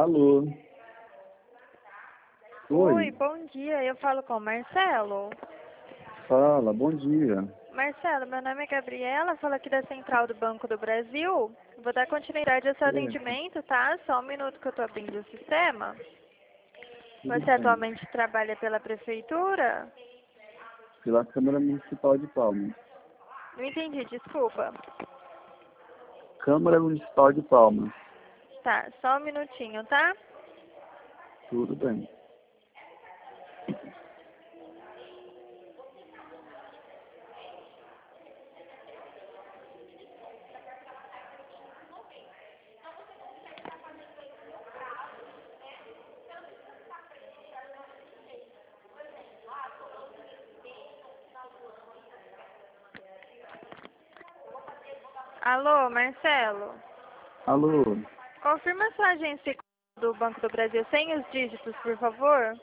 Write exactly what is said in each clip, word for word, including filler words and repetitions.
Alô? Oi, Oi, bom dia. Eu falo com o Marcelo. fala, bom dia. Marcelo, meu nome é Gabriela, falo aqui da Central do Banco do Brasil. Vou dar continuidade ao seu Certo, atendimento, tá? Só um minuto que eu tô abrindo o sistema. tudo Você bem. atualmente trabalha pela prefeitura? Pela Câmara Municipal de Palmas. Não entendi, desculpa. Câmara Municipal de Palmas, Tá, só um minutinho, tá? tudo bem. Alô, Marcelo? Alô? Confirma sua agência do Banco do Brasil sem os dígitos, por favor.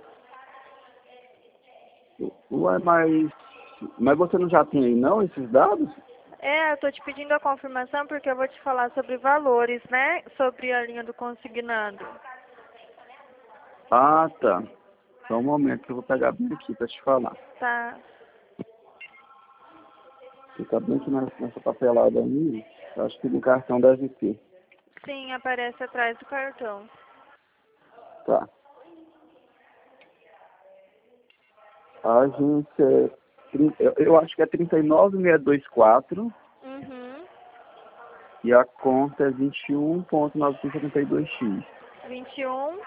Ué, mas, mas você não já tem aí não esses dados? É, eu tô te pedindo a confirmação porque eu vou te falar sobre valores, né? Sobre a linha do consignado. Ah, tá. Só um momento que eu vou pegar bem aqui para te falar. Tá. Fica bem aqui nessa, nessa papelada aí. Eu acho que no cartão deve ter. Sim, aparece atrás do cartão. Tá. A agência é, trin- eu, eu acho que é trinta e nove mil seiscentos e vinte e quatro Uhum. e a conta é vinte e um ponto novecentos e setenta e dois x. vinte e um.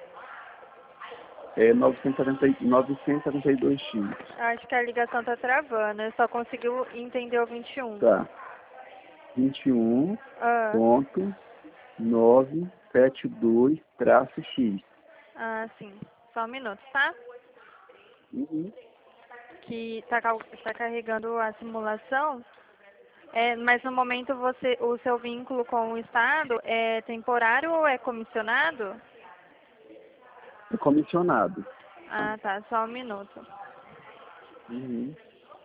É novecentos e setenta e- novecentos e setenta e dois x. Acho que a ligação tá travando. Eu só conseguiu entender o vinte e um. Tá. vinte e um Ah, ponto novecentos e setenta e dois traço x. ah, sim. Só um minuto, tá? Uhum. Que tá, cal- tá carregando a simulação. É, mas no momento você, o seu vínculo com o Estado é temporário ou é comissionado? É comissionado. Ah, tá. Só um minuto. Uhum.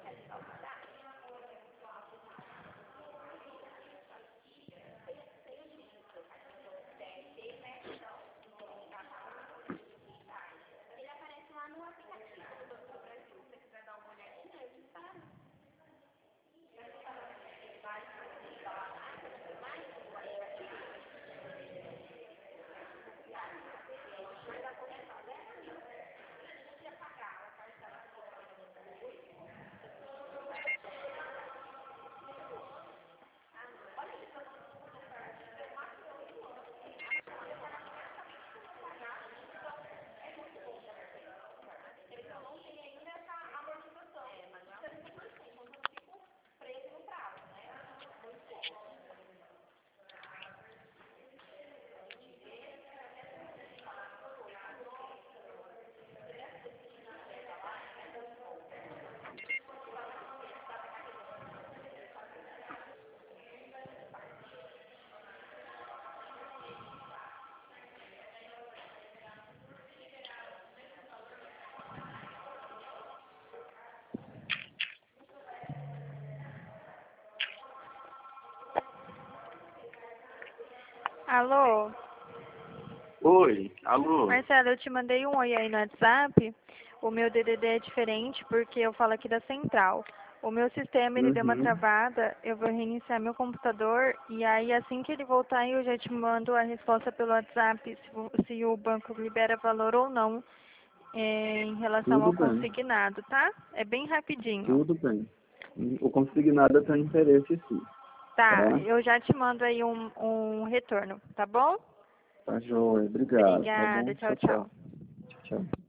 Alô? Oi, alô. Marcelo, eu te mandei um oi aí no WhatsApp. O meu D D D é diferente porque eu falo aqui da central. O meu sistema, ele deu uma Uhum. travada, eu vou reiniciar meu computador e aí assim que ele voltar eu já te mando a resposta pelo WhatsApp se, o- se o banco libera valor ou não é, em relação Tudo ao bem, consignado, tá? É bem rapidinho. tudo bem. O consignado tem interesse sim, Tá, tá? eu já te mando aí um, um retorno, tá bom? Tá joia, obrigado, tá Obrigada, bom? tchau, Tchau, tchau. tchau. Tchau.